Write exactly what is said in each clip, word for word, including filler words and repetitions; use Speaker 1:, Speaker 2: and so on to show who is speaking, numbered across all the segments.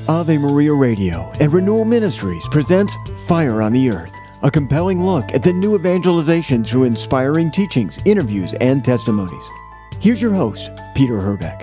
Speaker 1: Ave Maria Radio and Renewal Ministries presents Fire on the Earth, a compelling look at the new evangelization through inspiring teachings, interviews, and testimonies. Here's your host, Peter Herbeck.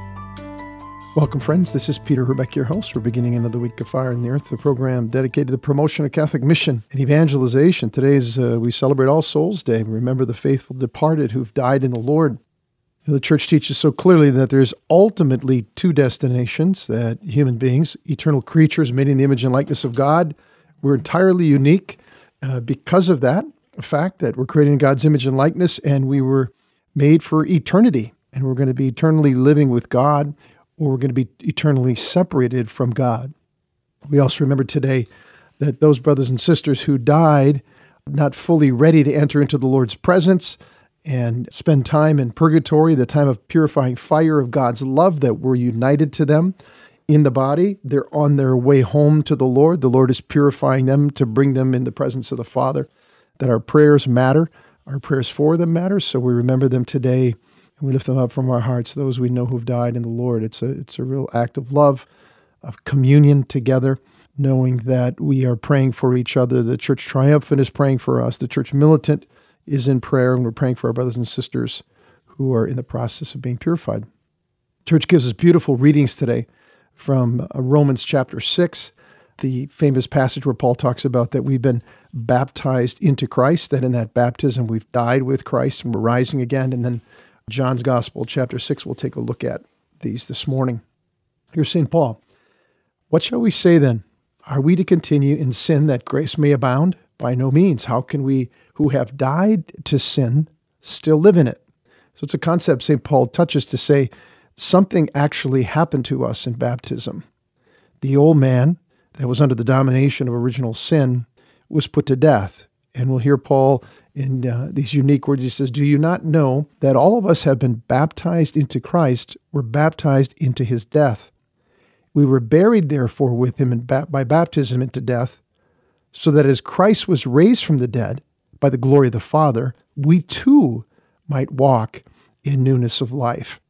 Speaker 2: Welcome, friends. This is Peter Herbeck, your host. We're beginning another week of Fire on the Earth, the program dedicated to the promotion of Catholic mission and evangelization. Today's, uh, we celebrate All Souls Day. We remember the faithful departed who've died in the Lord. The Church teaches so clearly that there's ultimately two destinations, that human beings, eternal creatures made in the image and likeness of God, we're entirely unique uh, because of that fact that we're created in God's image and likeness, and we were made for eternity, and we're going to be eternally living with God, or we're going to be eternally separated from God. We also remember today that those brothers and sisters who died not fully ready to enter into the Lord's presence and spend time in purgatory, the time of purifying fire of God's love, that we're united to them in the body. They're on their way home to the Lord. The Lord is purifying them to bring them in the presence of the Father, that our prayers matter, our prayers for them matter, so we remember them today, and we lift them up from our hearts, those we know who've died in the Lord. It's a, it's a real act of love, of communion together, knowing that we are praying for each other. The Church Triumphant is praying for us. The Church Militant is in prayer, and we're praying for our brothers and sisters who are in the process of being purified. Church gives us beautiful readings today from Romans chapter six, the famous passage where Paul talks about that we've been baptized into Christ, that in that baptism we've died with Christ and we're rising again. And then John's Gospel, chapter six, we'll take a look at these this morning. Here's Saint Paul. What shall we say then? Are we to continue in sin that grace may abound? By no means. How can we who have died to sin still live in it? So it's a concept Saint Paul touches to say something actually happened to us in baptism. The old man that was under the domination of original sin was put to death. And we'll hear Paul in uh, these unique words. He says, do you not know that all of us have been baptized into Christ, were baptized into his death? We were buried, therefore, with him in ba- by baptism into death, so that as Christ was raised from the dead by the glory of the Father, we too might walk in newness of life.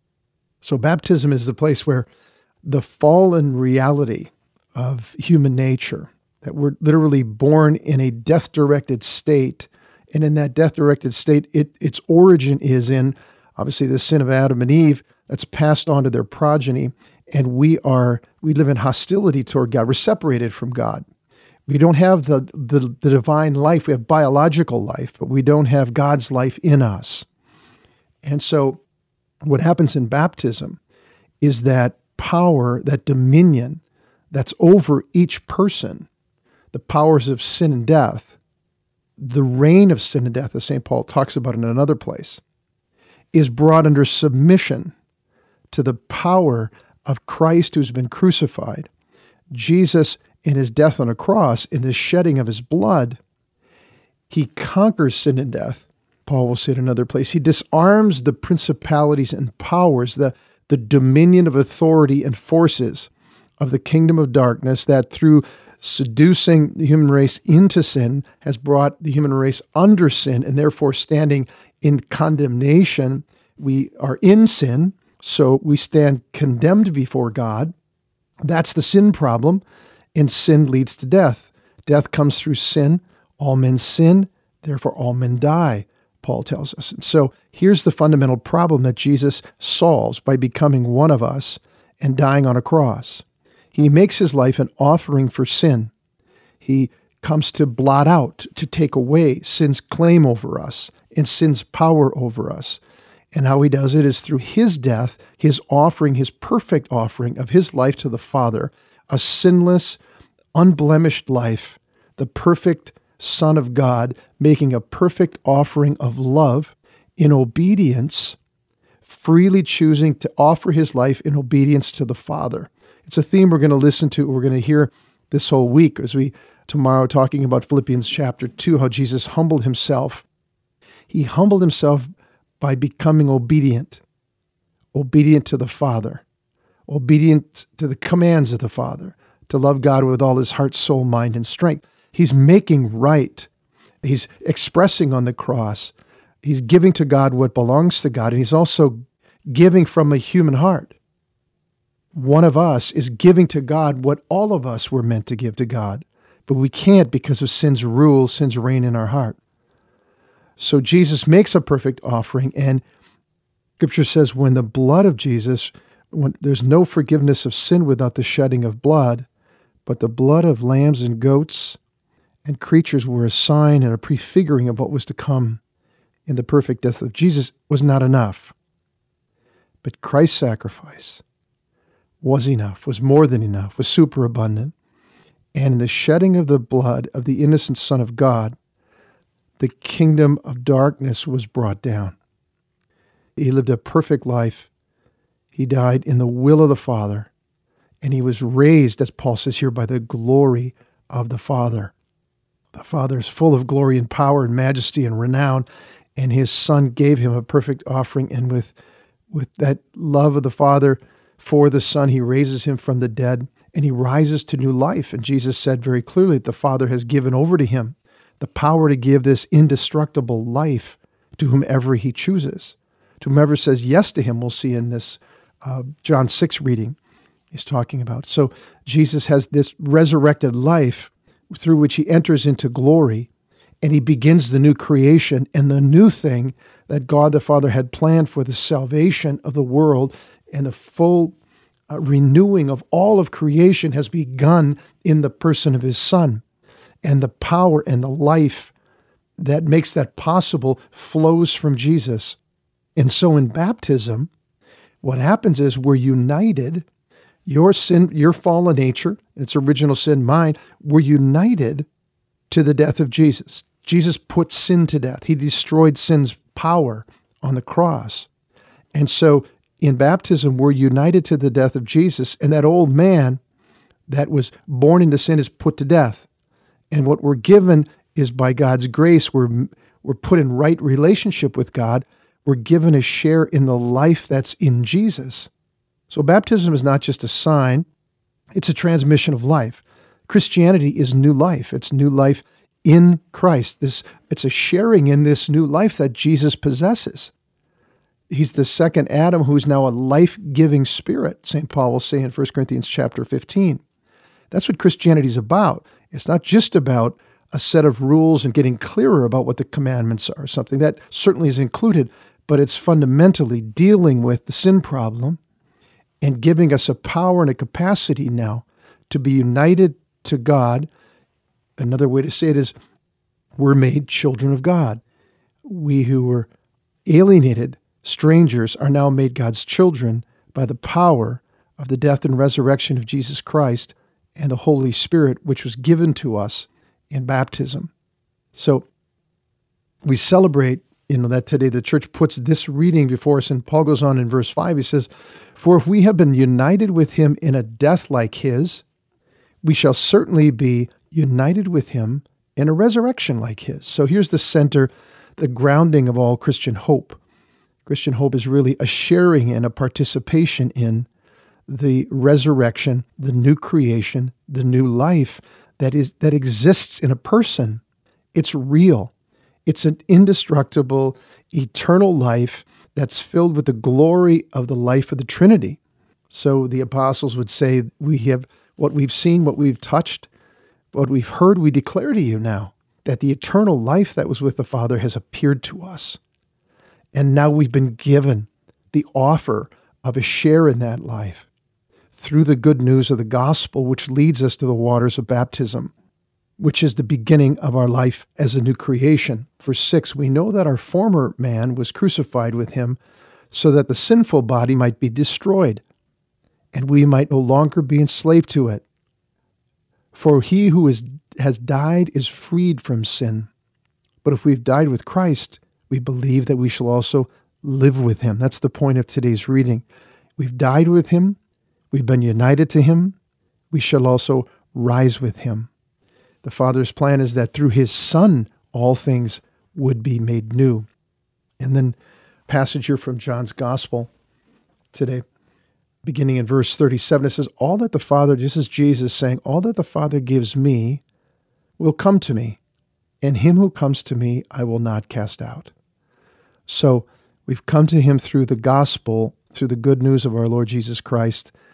Speaker 2: So baptism is the place where the fallen reality of human nature, that we're literally born in a death-directed state, and in that death-directed state, it, its origin is in, obviously, the sin of Adam and Eve that's passed on to their progeny, and we are we live in hostility toward God. We're separated from God. We don't have the, the, the divine life. We have biological life, but we don't have God's life in us. And so what happens in baptism is that power, that dominion that's over each person, the powers of sin and death, the reign of sin and death, as Saint Paul talks about in another place, is brought under submission to the power of Christ who's been crucified. Jesus, in his death on a cross, in the shedding of his blood, he conquers sin and death. Paul will say in another place, he disarms the principalities and powers, the, the dominion of authority and forces of the kingdom of darkness that through seducing the human race into sin has brought the human race under sin, and therefore standing in condemnation. We are in sin, so we stand condemned before God. That's the sin problem. And sin leads to death. Death comes through sin. All men sin, therefore all men die, Paul tells us. And so here's the fundamental problem that Jesus solves by becoming one of us and dying on a cross. He makes his life an offering for sin. He comes to blot out, to take away sin's claim over us and sin's power over us. And how he does it is through his death, his offering, his perfect offering of his life to the Father, a sinless, unblemished life, the perfect Son of God, making a perfect offering of love in obedience, freely choosing to offer his life in obedience to the Father. It's a theme we're going to listen to, we're going to hear this whole week as we, tomorrow, talking about Philippians chapter two, how Jesus humbled himself. He humbled himself by becoming obedient, obedient to the Father, obedient to the commands of the Father, to love God with all his heart, soul, mind, and strength. He's making right. He's expressing on the cross. He's giving to God what belongs to God, and he's also giving from a human heart. one of us is giving to God what all of us were meant to give to God. But we can't because of sin's rule, sin's reign in our heart. So Jesus makes a perfect offering, and Scripture says when the blood of Jesus, when there's no forgiveness of sin without the shedding of blood, but the blood of lambs and goats and creatures were a sign and a prefiguring of what was to come in the perfect death of Jesus was not enough. But Christ's sacrifice was enough, was more than enough, was superabundant. And in the shedding of the blood of the innocent Son of God, the kingdom of darkness was brought down. He lived a perfect life. He died in the will of the Father, and he was raised, as Paul says here, by the glory of the Father. The Father is full of glory and power and majesty and renown, and his Son gave him a perfect offering, and with, with that love of the Father for the Son, he raises him from the dead, and he rises to new life. And Jesus said very clearly that the Father has given over to him the power to give this indestructible life to whomever he chooses. To whomever says yes to him, we'll see in this uh, John six reading he's talking about. So Jesus has this resurrected life through which he enters into glory, and he begins the new creation, and the new thing that God the Father had planned for the salvation of the world and the full uh, renewing of all of creation has begun in the person of his Son. And the power and the life that makes that possible flows from Jesus. And so in baptism, what happens is we're united. Your sin, your fallen nature, its original sin, mine, were united to the death of Jesus. Jesus put sin to death. He destroyed sin's power on the cross. And so in baptism, we're united to the death of Jesus, and that old man that was born into sin is put to death. And what we're given is by God's grace, we're, we're put in right relationship with God. We're given a share in the life that's in Jesus. So baptism is not just a sign, it's a transmission of life. Christianity is new life. It's new life in Christ. This, it's a sharing in this new life that Jesus possesses. He's the second Adam who's now a life-giving spirit, Saint Paul will say in First Corinthians chapter fifteen. That's what Christianity is about. It's not just about a set of rules and getting clearer about what the commandments are, something that certainly is included, but it's fundamentally dealing with the sin problem and giving us a power and a capacity now to be united to God. Another way to say it is we're made children of God. We who were alienated, strangers, are now made God's children by the power of the death and resurrection of Jesus Christ and the Holy Spirit, which was given to us in baptism. So we celebrate, you know, that today the church puts this reading before us, and Paul goes on in verse five, he says, "For if we have been united with him in a death like his, we shall certainly be united with him in a resurrection like his." So here's the center, the grounding of all Christian hope. Christian hope is really a sharing and a participation in the resurrection, the new creation, the new life that is that exists in a person. It's real. It's an indestructible, eternal life that's filled with the glory of the life of the Trinity. So the apostles would say, we have what we've seen, what we've touched, what we've heard, we declare to you now, that the eternal life that was with the Father has appeared to us. And now we've been given the offer of a share in that life through the good news of the gospel, which leads us to the waters of baptism, which is the beginning of our life as a new creation. Verse six, we know that our former man was crucified with him so that the sinful body might be destroyed, and we might no longer be enslaved to it. For he who is, has died is freed from sin. But if we've died with Christ, we believe that we shall also live with him. That's the point of today's reading. We've died with him. We've been united to him. We shall also rise with him. The Father's plan is that through his Son, all things would be made new. And then passage here from John's Gospel today, beginning in verse thirty-seven, it says, all that the Father, this is Jesus saying, all that the Father gives me will come to me, and him who comes to me I will not cast out. So we've come to him through the gospel, through the good news of our Lord Jesus Christ,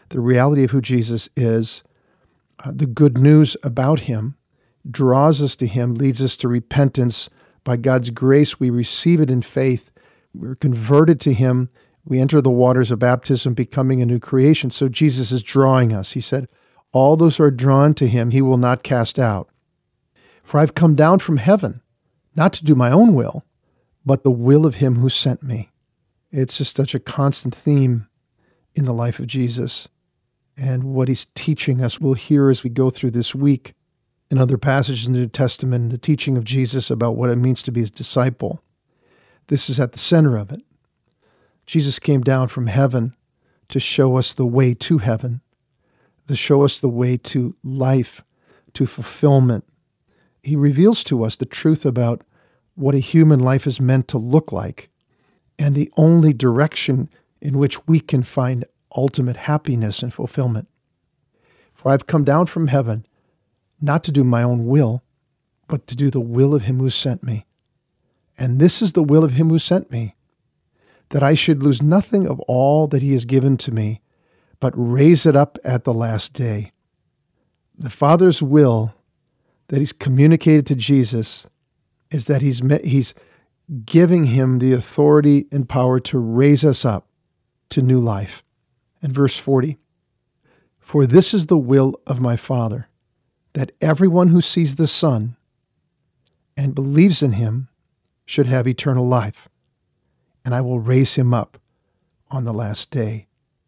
Speaker 2: the reality of who Jesus is, uh, the good news about him, draws us to him, leads us to repentance. By God's grace, we receive it in faith. We're converted to him. We enter the waters of baptism, becoming a new creation. So Jesus is drawing us. He said, all those who are drawn to him, he will not cast out. For I've come down from heaven, not to do my own will, but the will of him who sent me. It's just such a constant theme in the life of Jesus. And what he's teaching us, we'll hear as we go through this week in other passages in the New Testament, the teaching of Jesus about what it means to be his disciple. This is at the center of it. Jesus came down from heaven to show us the way to heaven, to show us the way to life, to fulfillment. He reveals to us the truth about what a human life is meant to look like, and the only direction in which we can find ultimate happiness and fulfillment. For I've come down from heaven, not to do my own will, but to do the will of him who sent me. And this is the will of him who sent me, that I should lose nothing of all that he has given to me, but raise it up at the last day. The Father's will that he's communicated to Jesus is that he's he's giving him the authority and power to raise us up to new life. And verse forty, for this is the will of my Father, that everyone who sees the Son and believes in him should have eternal life, and I will raise him up on the last day.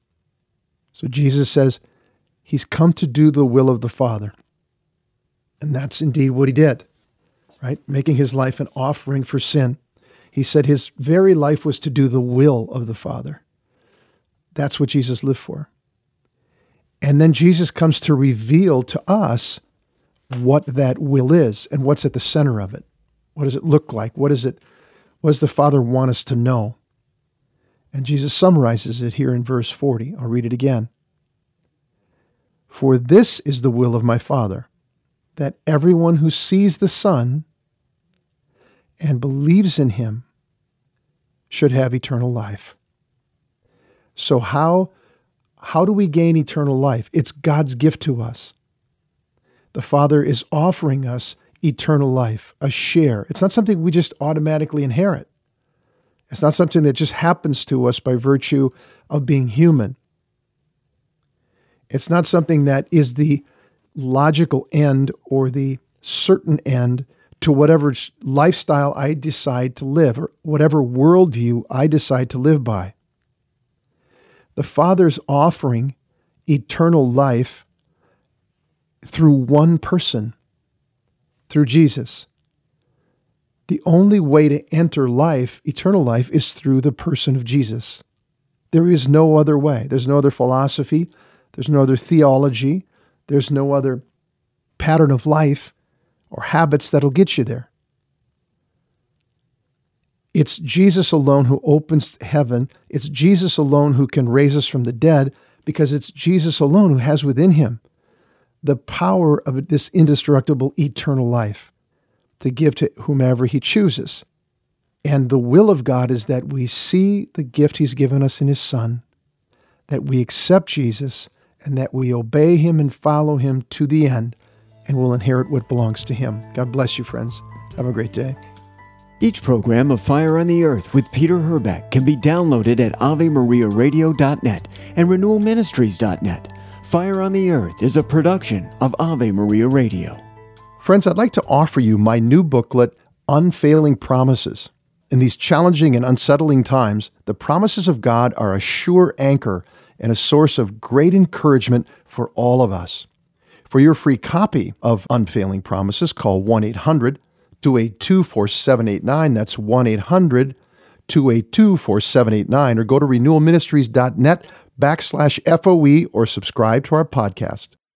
Speaker 2: So Jesus says he's come to do the will of the Father. And that's indeed what he did, right? Making his life an offering for sin. He said his very life was to do the will of the Father. That's what Jesus lived for. And then Jesus comes to reveal to us what that will is and what's at the center of it. What does it look like? What is it? What does the Father want us to know? And Jesus summarizes it here in verse forty. I'll read it again. For this is the will of my Father, that everyone who sees the Son and believes in him should have eternal life. So how, how do we gain eternal life? It's God's gift to us. The Father is offering us eternal life, a share. It's not something we just automatically inherit. It's not something that just happens to us by virtue of being human. It's not something that is the logical end or the certain end to whatever lifestyle I decide to live or whatever worldview I decide to live by. The Father's offering eternal life through one person, through Jesus. The only way to enter life, eternal life, is through the person of Jesus. There is no other way. There's no other philosophy. There's no other theology. There's no other pattern of life or habits that'll get you there. It's Jesus alone who opens heaven. It's Jesus alone who can raise us from the dead, because it's Jesus alone who has within him the power of this indestructible eternal life to give to whomever he chooses. And the will of God is that we see the gift he's given us in his Son, that we accept Jesus, and that we obey him and follow him to the end, and will inherit what belongs to him. God bless you, friends. Have a great day.
Speaker 1: Each program of Fire on the Earth with Peter Herbeck can be downloaded at ave maria radio dot net and renewal ministries dot net. Fire on the Earth is a production of Ave Maria Radio.
Speaker 2: Friends, I'd like to offer you my new booklet, Unfailing Promises. In these challenging and unsettling times, the promises of God are a sure anchor and a source of great encouragement for all of us. For your free copy of Unfailing Promises, call one eight hundred two eight two four seven eight nine. That's one eight hundred two eight two four seven eight nine, or go to renewal ministries dot net backslash FOE or subscribe to our podcast.